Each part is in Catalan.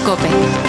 COPE.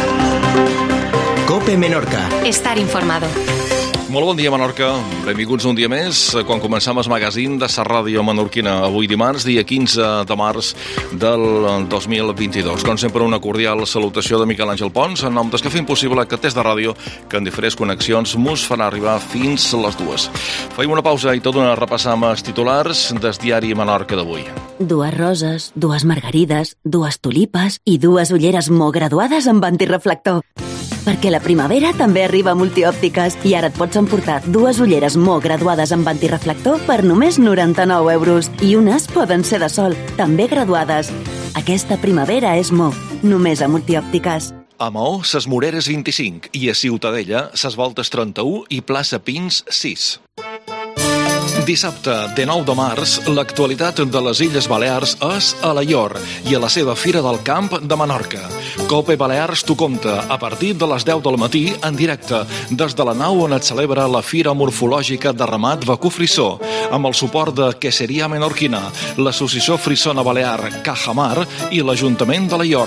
COPE Menorca. Estar informado. Molt bon dia, Menorca. Benvinguts un dia més quan comencem el magazín de la ràdio menorquina. Avui dimarts, dia 15 de març del 2022. Com sempre, una cordial salutació de Miquel Àngel Pons, en nom dels que fem possible que Test de Ràdio, que en diferents connexions mos farà arribar fins a les 2. Fem una pausa i tot una repassam els titulars del diari Menorca d'avui. 2 roses, 2 margarides, 2 tulipes i 2 ulleres molt graduades amb antireflector. Perquè la primavera també arriba a Multiòptiques i ara et pots emportar 2 ulleres molt graduades amb antireflector per només 99 euros. I unes poden ser de sol, també graduades. Aquesta primavera és Mo, només a Multiòptiques. A Maó, ses Moreres 25 i a Ciutadella, ses Voltes 31 i plaça Pins 6. Dissabte, de 9 de març, l'actualitat de les Illes Balears és a Alaior i a la seva Fira del Camp de Menorca. COPE Balears t'ho conta a partir de les 10 del matí en directe des de la nau on es celebra la Fira Morfològica de Ramat Vacú Frissó amb el suport de Queseria Menorquina, l'Associació Frissona Balear Cajamar i l'Ajuntament d'Alaior.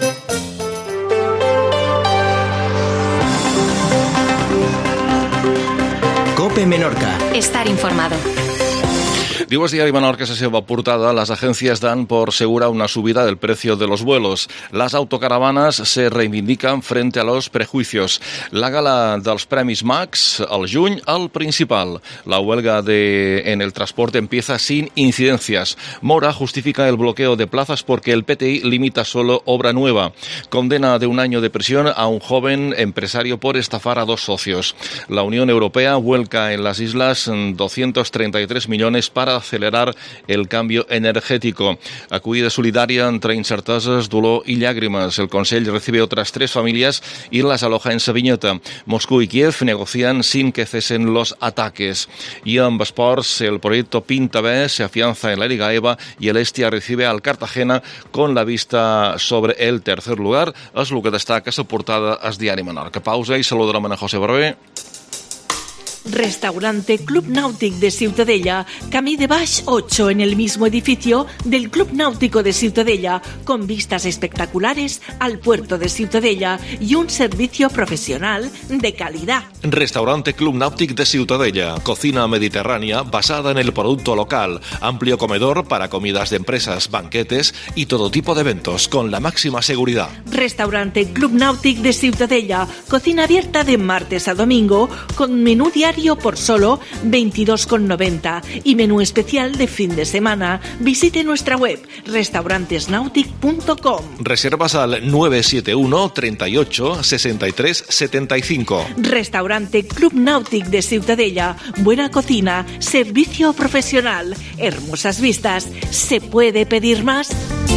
COPE Menorca. Estar informado. Diu el diario Menorca en la seva portada: las agencias dan por segura una subida del precio de los vuelos. Las autocaravanas se reivindican frente a los prejuicios. La gala dels Premis Max, al juny, al principal. La huelga en el transporte empieza sin incidencias. Mora justifica el bloqueo de plazas porque el PTI limita solo obra nueva. Condena de 1 año de prisión a un joven empresario por estafar a 2 socios. La Unión Europea vuelca en las islas 233 millones para acelerar el cambio energético. Acogida solidaria entre incerteses, dolor y lágrimas. El Consell recibe otras 3 familias y las aloja en Savinyeta. Moscú y Kiev negocian sin que cesen los ataques. Y en esports, el proyecto pinta bé, se afianza en la Liga EVA y el Estia recibe al Cartagena con la vista sobre el tercer lugar. És el que destaca la portada al diari Menorca. Pausa i saludarem a José Barber. Restaurante Club Náutico de Ciutadella, Camí de Baix 8, en el mismo edificio del Club Náutico de Ciutadella, con vistas espectaculares al puerto de Ciutadella y un servicio profesional de calidad. Restaurante Club Náutico de Ciutadella, cocina mediterránea basada en el producto local, amplio comedor para comidas de empresas, banquetes y todo tipo de eventos, con la máxima seguridad. Restaurante Club Náutico de Ciutadella, cocina abierta de martes a domingo, con menú diario por solo 22,90 y menú especial de fin de semana. Visite nuestra web restaurantesnautic.com. Reservas al 971 38 63 75. Restaurante Club Náutico de Ciutadella, buena cocina, servicio profesional, hermosas vistas. ¿Se puede pedir más?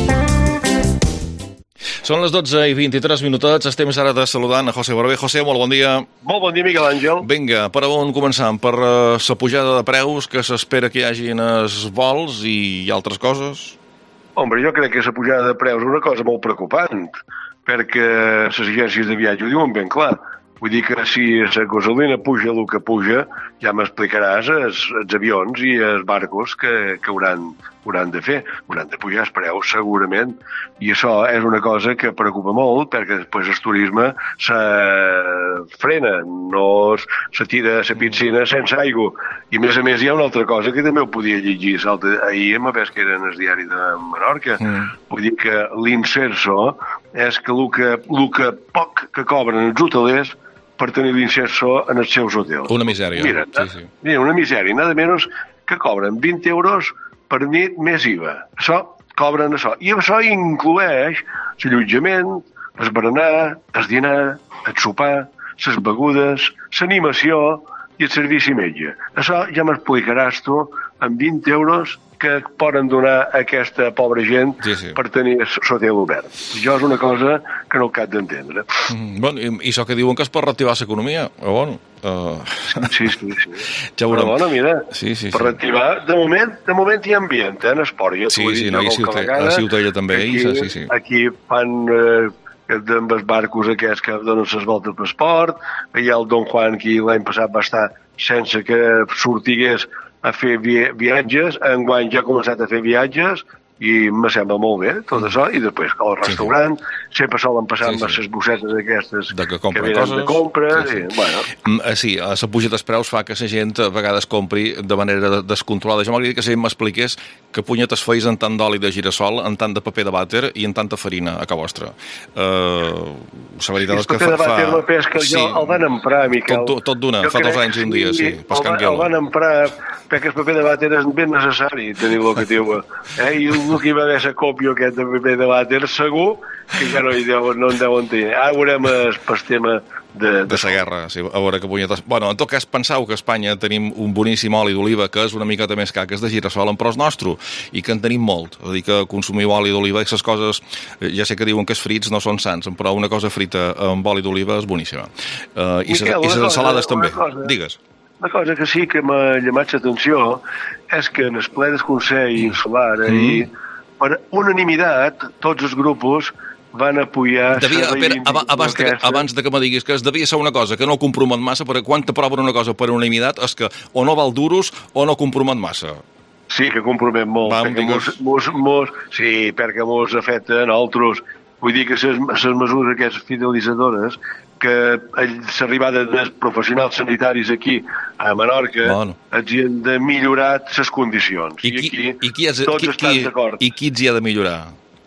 Són les 12 i 23 minutets. Estem ara de saludant a José Barber. José, molt bon dia. Molt bon dia, Miquel Àngel. Vinga, per on començam? Per la pujada de preus que s'espera que hi hagi en els vols i altres coses? Hombre, jo crec que la pujada de preus és una cosa molt preocupant, perquè les agències de viatge ho diuen ben clar. Vull dir que si la gasolina puja el que puja, ja m'explicaràs els avions i els barcos que hauran de fer. Hauran de pujar els preus, segurament. I això és una cosa que preocupa molt, perquè després el turisme se frena, no se tira a la piscina sense aigua. I a més hi ha una altra cosa que també ho podia llegir. Ahir m'ha vist que era en el diari de Menorca. Vull dir que l'inserso és que el que poc que cobren els hotelers per tenir l'inserso en els seus hotels. Una misèria. Mira, una misèria. Nada menys que cobren 20 euros per nit més IVA. Cobren això. I això inclueix l'allotjament, el berenar, el dinar, el sopar, les begudes, l'animació i el servici metge. Això ja m'explicaràs tu amb 20 euros que poden donar a aquesta pobra gent per tenir l'hotel obert. Això és una cosa que no cap d'entendre. Bueno, i això que diuen que es pot reactivar l'economia, però bueno... Sí. Ja veurem. Però bueno, mira, sí. per reactivar, de moment hi ha ambient, en esport. Sí, no, a Ciutadella també. Aquí fan... amb els barcos aquests que donen les voltes per esport. Hi ha el Don Juan, que l'any passat va estar sense que sortigués a fer viatges. Enguany ja ha començat a fer viatges i me sembla molt bé tot això, i després al restaurant sempre solen passar amb les bossetes aquestes que venen coses. de compra Sí, la puja dels preus fa que la gent a vegades compri de manera descontrolada. Jo m'agradaria que la gent m'expliqués que punyetes feis en tant d'oli de girassol, en tant de paper de vàter i en tanta farina a casa vostra. La veritat és que fa... El pesca el van emprar, Miquel. Tot d'una, fa 2 anys i un dia, sí. El van emprar perquè el paper de vàter és ben necessari, tenir el que diu. I el que hi va haver la còpia aquest de paper de vàter, segur que ja no en deuen tenir. Ara veurem el tema de la guerra, sí, a veure que punyetes... Bueno, en tot cas, penseu que a Espanya tenim un boníssim oli d'oliva que és una miqueta més car que és de girassol, però és nostre, i que en tenim molt. És a dir, que consumiu oli d'oliva i les coses, ja sé que diuen que els frits no són sants, però una cosa frita amb oli d'oliva és boníssima. I les ensalades també. Digues. Una cosa que sí que m'ha llamat l'atenció és que en el ple del Consell Insular ahir, per unanimitat, tots els grups van apoyar... Abans de que me diguis que devia ser una cosa que no compromet massa, perquè quan t'aproven una cosa per unanimitat és que o no val duros o no compromet massa. Sí, que compromet molt. Perquè mos afecta a nosaltres. Vull dir que les mesures aquestes fidelitzadores, que l'arribada dels professionals sanitaris aquí a Menorca els hi han de millorar les condicions. I qui els hi ha de millorar?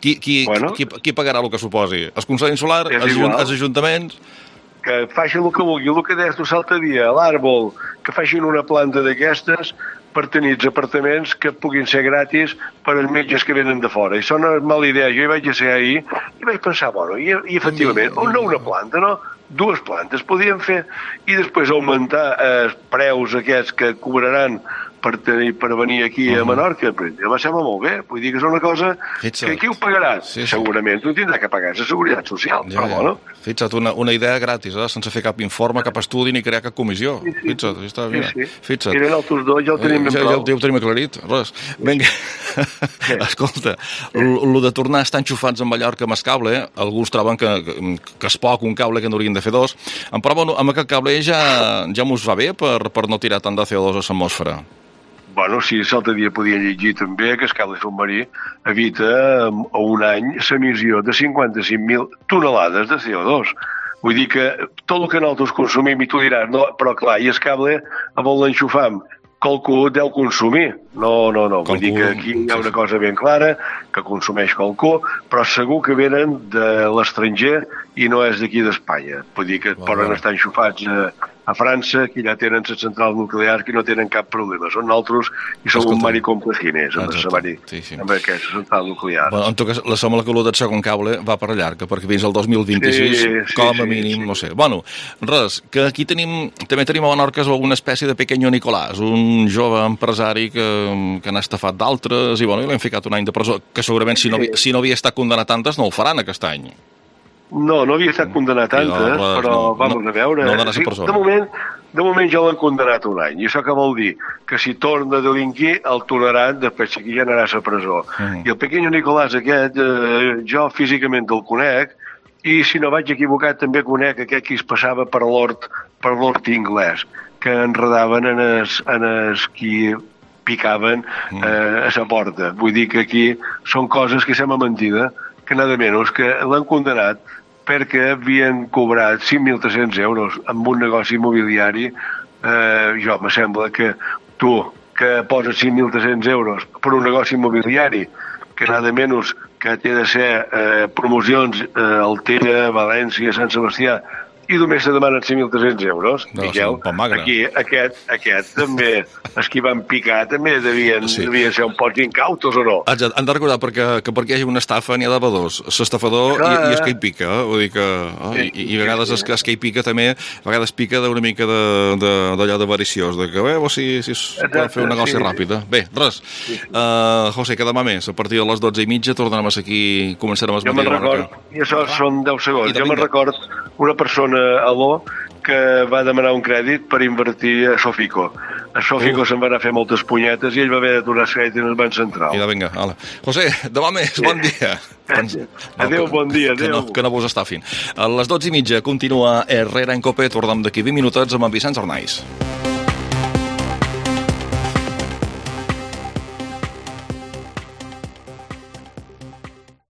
Qui pagarà el que suposi? El Consell Insular? Els ajuntaments? Que facin el que vulgui, el que deies tu l'altre dia, l'àrbol, que facin una planta d'aquestes per tenir els apartaments que puguin ser gratis per als metges que venen de fora. I això no és mala idea. Jo hi vaig ser ahir i vaig pensar, i efectivament, no una planta, no? 2 plantes podien fer i després augmentar els preus aquests que cobraran per venir aquí a Menorca. Va sembla molt bé, vull dir que és una cosa que qui ho pagarà? Segurament ho tindrà que pagar la Seguretat Social, però bueno. Fixa't, una idea gratis, sense fer cap informe, cap estudi ni crear cap comissió. Fixa't, està bé. Fixa't. Eren els dos, ja ho tenim ben prou. Ja ho tenim aclarit, res. Vinga, escolta, el de tornar a estar enxufats en Mallorca amb el cable, alguns troben que és poc un cable que n'haurien de fer 2, però bueno, amb aquest cable ja mos va bé per no tirar tant de CO2 a l'atmosfera. Bueno, sí, l'altre dia podia llegir també que el cable submarí evita a un any l'emissió de 55.000 tonelades de CO2. Vull dir que tot el que nosaltres consumim, i tu diràs, no, però clar, i el cable on l'enxufam, qualcú deu consumir. No. Vull dir que aquí hi ha una cosa ben clara, que consumeix qualcú, però segur que venen de l'estranger i no és d'aquí d'Espanya. Vull dir que poden estar enxufats a França, que ja tenen les centrals nuclears, que no tenen cap problema. Són nosaltres i som un mari complaciners amb aquesta central nuclear. En tot cas, la sembla que el segon cable va per llarga, perquè fins al 2026, com a mínim, no sé. Bueno, res, que aquí també tenim a Menorca alguna espècie de pequeño Nicolás, un jove empresari que n'ha estafat d'altres, i l'hem ficat un any de presó, que segurament si no havia estat condenat tantes no ho faran aquest any. No havia estat condenat tantes, però vamos a veure. De moment ja l'han condenat un any, i això què vol dir? Que si torna a delinquir, el tornaran, després que ja anarà a la presó. I el pequeño Nicolás aquest, jo físicament el conec, i si no vaig equivocat també conec aquest que es passava per l'hort inglès, que enredaven en els qui picaven a la porta. Vull dir que aquí són coses que sembla mentida, que nada menys que l'han condenat perquè havien cobrat 5.300 euros amb un negoci immobiliari. Jo me sembla que tu, que poses 5.300 euros per un negoci immobiliari, que nada menys que té de ser promocions Altera, València, Sant Sebastià, i només se demanen 5.300 euros. Miquel, aquí aquest també, els que van picar també devien ser un poc incautos o no? Han de recordar que perquè hi hagi una estafa n'hi ha d'haver 2, l'estafador i el que hi pica, vull dir que i a vegades el que hi pica també a vegades pica d'una mica d'allò d'avariciós, de que si es pot fer un negoci ràpid. Bé, res, José, que demà més, a partir de les 12:30 tornarem aquí, començarem a esmentir la Menorca. I això són 10 segons. Jo me'n record una persona a l'O que va demanar un crèdit per invertir a Sofico. A Sofico se'n va anar a fer moltes punyetes i ell va haver de tornar a crèdit en el Banc Central. Vinga, hola. José, demà més, bon dia. Adéu, bon dia, adéu. Que no vos estafin. A les 12:30 continua Herrera en Cope, tornem d'aquí 20 minutets amb en Vicenç Arnaiz.